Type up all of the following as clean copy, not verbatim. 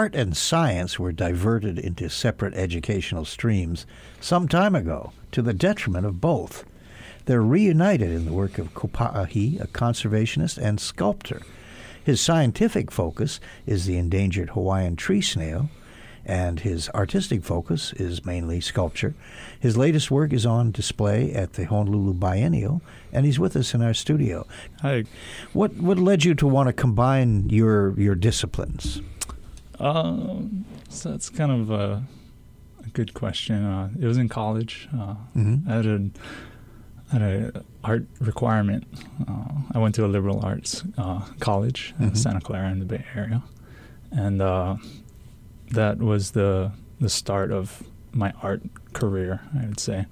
art and science were diverted into separate educational streams some time ago, to the detriment of both. They're reunited in the work of Kopa'ahi, a conservationist and sculptor. His scientific focus is the endangered Hawaiian tree snail, and his artistic focus is mainly sculpture. His latest work is on display at the Honolulu Biennial, and he's with us in our studio. Hi. What led you to want to combine your disciplines? So that's kind of a good question. It was in college. I had a art requirement. I went to a liberal arts college in Santa Clara in the Bay Area, and that was the start of my art career, I would say.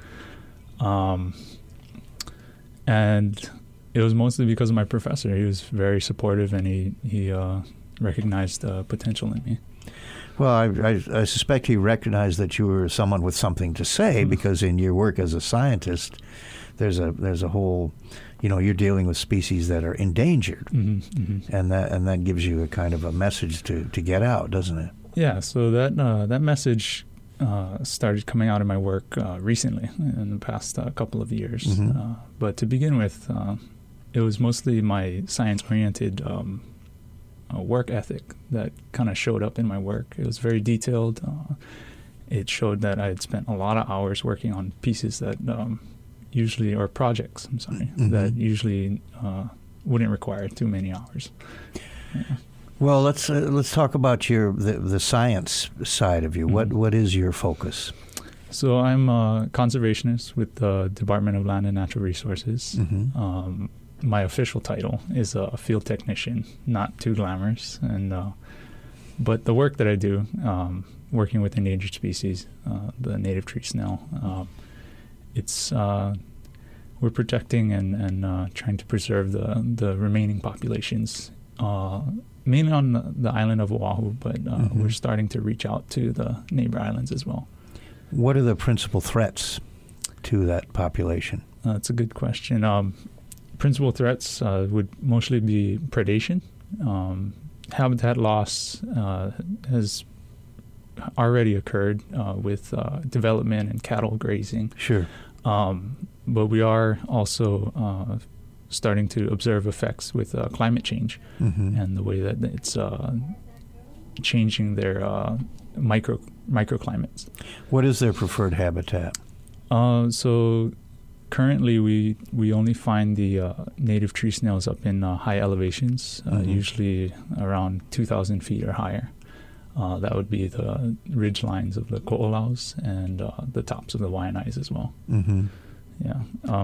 And it was mostly because of my professor. He was very supportive, and he recognized the potential in me. Well, I suspect he recognized that you were someone with something to say, because in your work as a scientist, there's a whole, you're dealing with species that are endangered, and that gives you a kind of a message to get out, doesn't it? Yeah, so that message started coming out in my work recently, in the past couple of years. But to begin with, it was mostly my science-oriented work ethic that kind of showed up in my work. It was very detailed. It showed that I had spent a lot of hours working on pieces that projects, that usually wouldn't require too many hours. Yeah. Well, let's talk about the science side of you. What is your focus? So I'm a conservationist with the Department of Land and Natural Resources. My official title is a field technician, not too glamorous, but the work that I do, working with endangered species, the native tree snail, we're protecting and trying to preserve the remaining populations, mainly on the island of Oahu, but we're starting to reach out to the neighbor islands as well. What are the principal threats to that population? That's a good question. Principal threats would mostly be predation. Habitat loss has already occurred with development and cattle grazing. Sure. But we are also starting to observe effects with climate change and the way that it's changing their microclimates. What is their preferred habitat? So currently we only find the native tree snails up in high elevations, usually around 2,000 feet or higher. That would be the ridge lines of the ko'olaus and the tops of the waianaes as well. Yeah.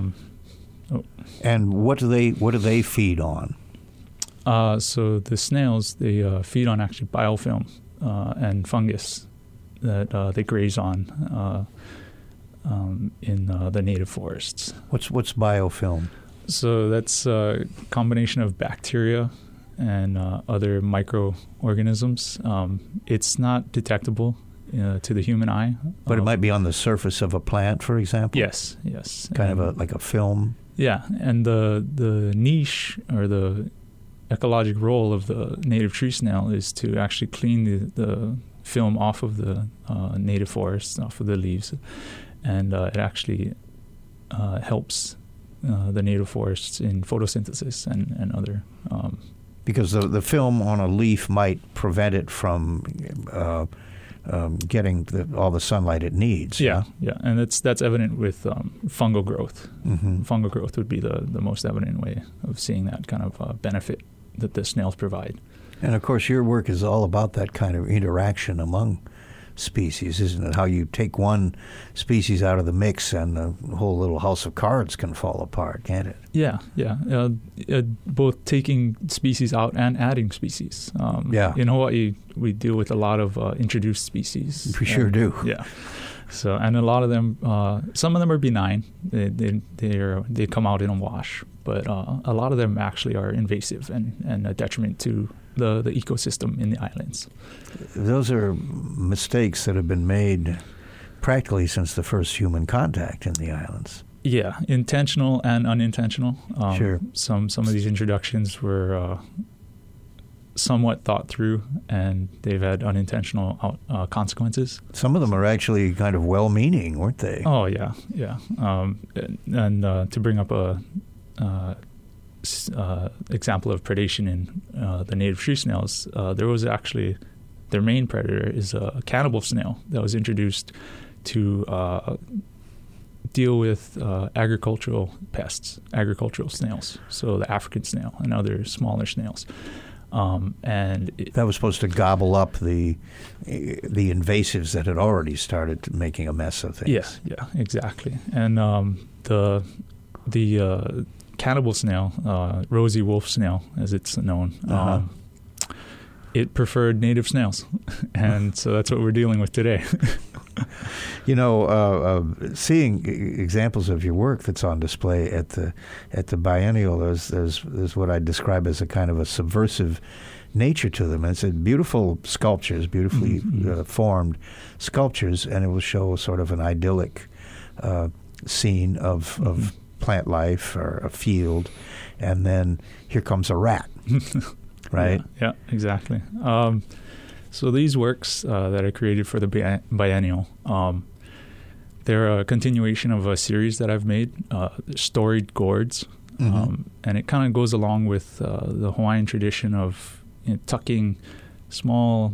And what do they feed on? So the snails, they feed on actually biofilm and fungus that they graze on in the native forests. What's biofilm? So that's a combination of bacteria and other microorganisms. It's not detectable to the human eye. But it might be on the surface of a plant, for example? Yes. Kind of like a film? Yeah, and the niche or the ecologic role of the native tree snail is to actually clean the film off of the native forest, off of the leaves, and it actually helps the native forests in photosynthesis and other. Because the film on a leaf might prevent it from getting all the sunlight it needs. Yeah, and that's evident with fungal growth. Fungal growth would be the most evident way of seeing that kind of benefit that the snails provide. And of course, your work is all about that kind of interaction among species, isn't it? How you take one species out of the mix and the whole little house of cards can fall apart, can't it? Yeah. Both taking species out and adding species. In Hawaii, we deal with a lot of introduced species. We sure do. Yeah. So, and a lot of them, some of them are benign. They come out in a wash, but a lot of them actually are invasive and a detriment to the ecosystem in the islands. Those are mistakes that have been made practically since the first human contact in the islands. Yeah, intentional and unintentional. Sure. Some of these introductions were somewhat thought through, and they've had unintentional consequences. Some of them are actually kind of well-meaning, weren't they? Oh, yeah. And to bring up a example of predation in the native tree snails, there was actually, their main predator is a cannibal snail that was introduced to deal with agricultural pests, agricultural snails, so the African snail and other smaller snails. And that was supposed to gobble up the invasives that had already started making a mess of things. Yeah, exactly. And the cannibal snail, rosy wolf snail, as it's known, it preferred native snails, and so that's what we're dealing with today. You know, seeing examples of your work that's on display at the biennial, there's what I describe as a kind of a subversive nature to them. It's beautiful sculptures, beautifully formed sculptures, and it will show sort of an idyllic scene of plant life or a field, and then here comes a rat, right? Yeah, exactly. So these works that I created for the biennial, they're a continuation of a series that I've made, Storied Gourds, and it kind of goes along with the Hawaiian tradition of tucking small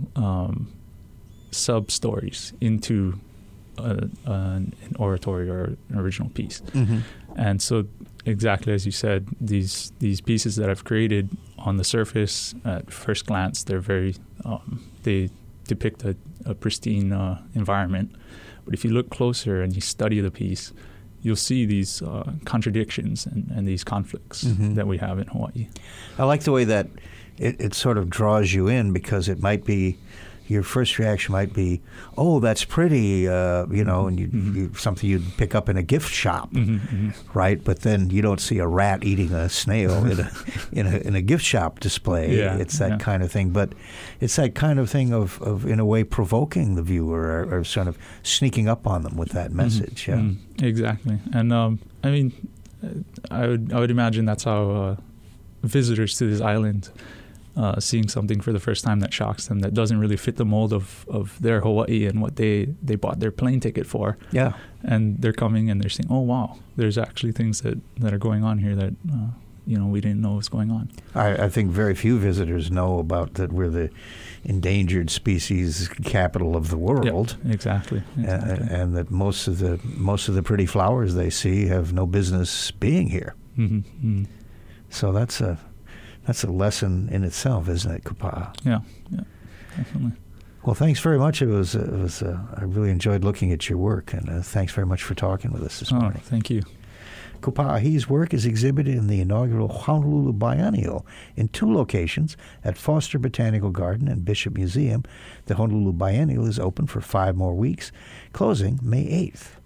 sub-stories into an oratory or an original piece. And so exactly as you said, these pieces that I've created on the surface, at first glance, they're very they depict a pristine environment. But if you look closer and you study the piece, you'll see these contradictions and these conflicts that we have in Hawaii. I like the way that it sort of draws you in, because it might be, your first reaction might be, oh, that's pretty, and you something you'd pick up in a gift shop, right? But then you don't see a rat eating a snail in a gift shop display. Yeah, it's that kind of thing. But it's that kind of thing of in a way provoking the viewer, or sort of sneaking up on them with that message. Yeah, exactly. And I mean, I would imagine that's how visitors to this island, seeing something for the first time that shocks them, that doesn't really fit the mold of their Hawaii and what they bought their plane ticket for. Yeah. And they're coming and they're saying, oh, wow, there's actually things that are going on here that, we didn't know was going on. I think very few visitors know about that we're the endangered species capital of the world. Yep, exactly. And that most of the pretty flowers they see have no business being here. So that's a lesson in itself, isn't it, Kupa'a? Yeah, definitely. Well, thanks very much. I really enjoyed looking at your work, and thanks very much for talking with us this morning. Thank you. Kupa'ahi's work is exhibited in the inaugural Honolulu Biennial in 2 locations, at Foster Botanical Garden and Bishop Museum. The Honolulu Biennial is open for 5 more weeks, closing May 8th.